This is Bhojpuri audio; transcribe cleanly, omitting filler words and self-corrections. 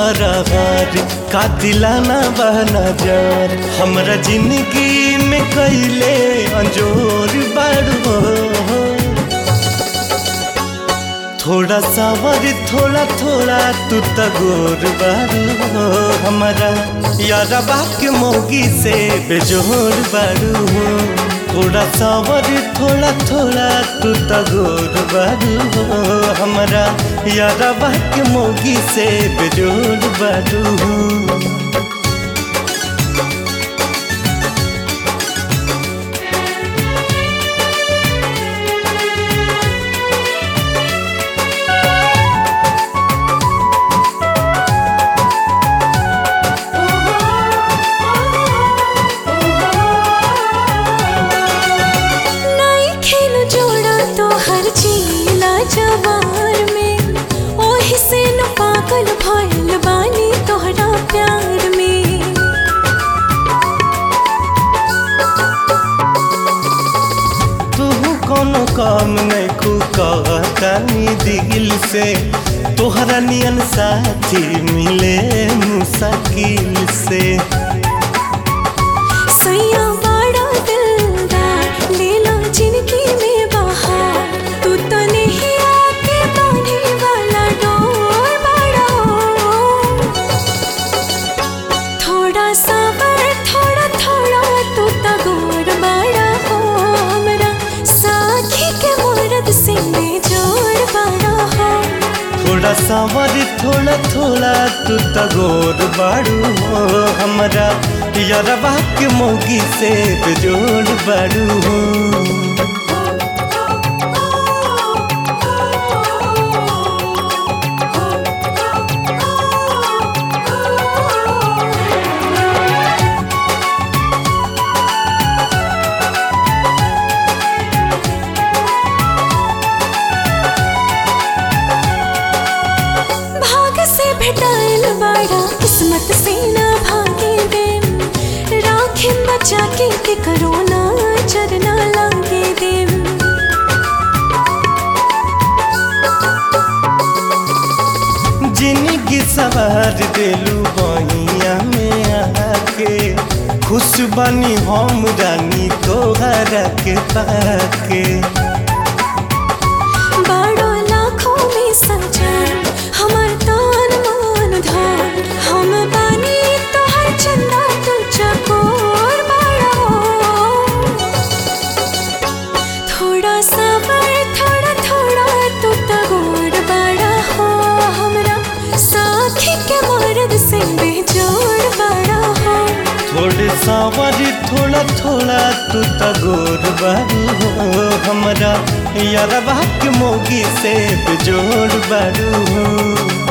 फरार का दिलाना बहना जार हमरा जिंदगी में कैले अंजोर बाड़ू हो। थोड़ा सावर थोड़ा थोड़ा तू तगोर बाड़ू हो हमारा यारबा के मौगी से बेजोर बाड़ू हो। थोड़ा सावर थोड़ा थोड़ा तू तगोर बाड़ू हो हमारा यारबा के मौगी से बेजोर बाड़ू हो। जवार में ओही से न पागल भइल बानी तोहरा प्यार में। तू कोनो काम नहीं कहतानी दिल से तोहरा नियन साथी मिले मुश्किल से। सैया बड़ा दिलदार ले लो जिंदगी में बहार तू तो नहीं आके बांधे वाला डोर बड़ा हो। थोड़ा सावर थोड़ा थोड़ा तू तो गोर बड़ा हो हमरा साखी के मर्द से बेजोड़ बड़ा हो। थोड़ा सावर थोड़ा थोड़ा तू तगोर बाड़ू हो हमरा यारबा के मौगी से बेजोड़ बाड़ू हो। भेटाइल बाड़ा किस्मत से ना भागे देम राखे बचा के करो ना चरना लागे देम। जिंदगी सवार देलू बहिया में आके खुश बनी हम रानी तोहरा के पाके। बाड़ो लाखों में सजान हमार तान मान धान हम बानी तोहर चंदा तू चकोर बाड़ा हो। थोड़ा सावर थोड़ा थोड़ा तू तगोर बाड़ा हो हमरा साखी के मर्द से बेजोड़ बाड़ा हो। थोड़े सावर थोड़ा थोड़ा तू तगोर बाड़ू हो हमरा यारबा के मौगी से बेजोड़ बाड़ू हो।